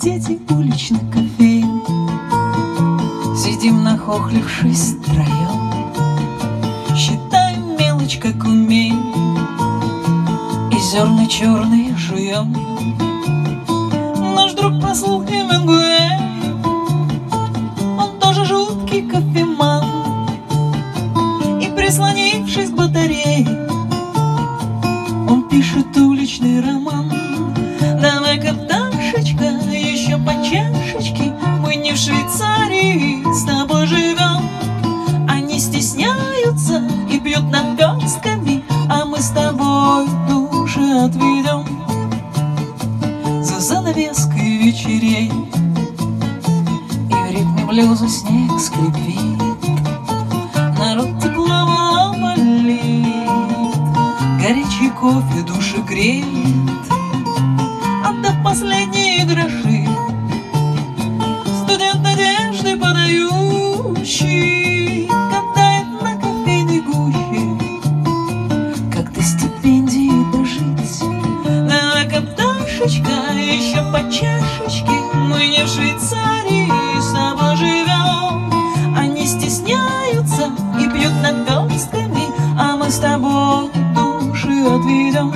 дети уличных кофеин. Сидим, нахохлившись втроем, считаем мелочь, как умеем, и зерна черные жуем. Наш друг послал Хемингуэй, он тоже жуткий кофеман, и, прислонившись к батарее, он пишет уличный роман. Давай-ка, пташечка, еще по чашечке, мы не в Швейцарии с тобой живем. Они стесняются и бьют наперстками, а мы с тобой души отведем. За занавеской вечерей и в ритме блюза снег скрипит, народ тепло болит, горячий кофе души греет, отдав последние гроши. Студент надежды подающий катает на кофейной гуще, как до стипендии дожить. Давай-ка, пташечка, еще по чашечке, мы не в Швейцарии с тобой живем. Они стесняются и бьют наперстками, а мы с тобой души отведем.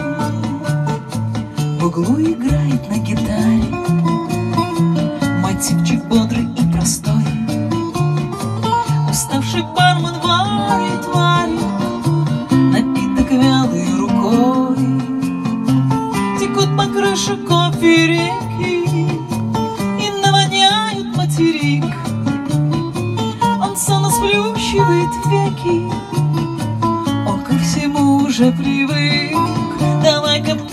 В углу играет на гитаре мотивчик бодрый и простой. Уставший бармен варит напиток вялой рукой. Текут по крыше кофе реки и наводняют материк. Он сонно сплющивает веки, он ко всему уже привык. Давай-ка,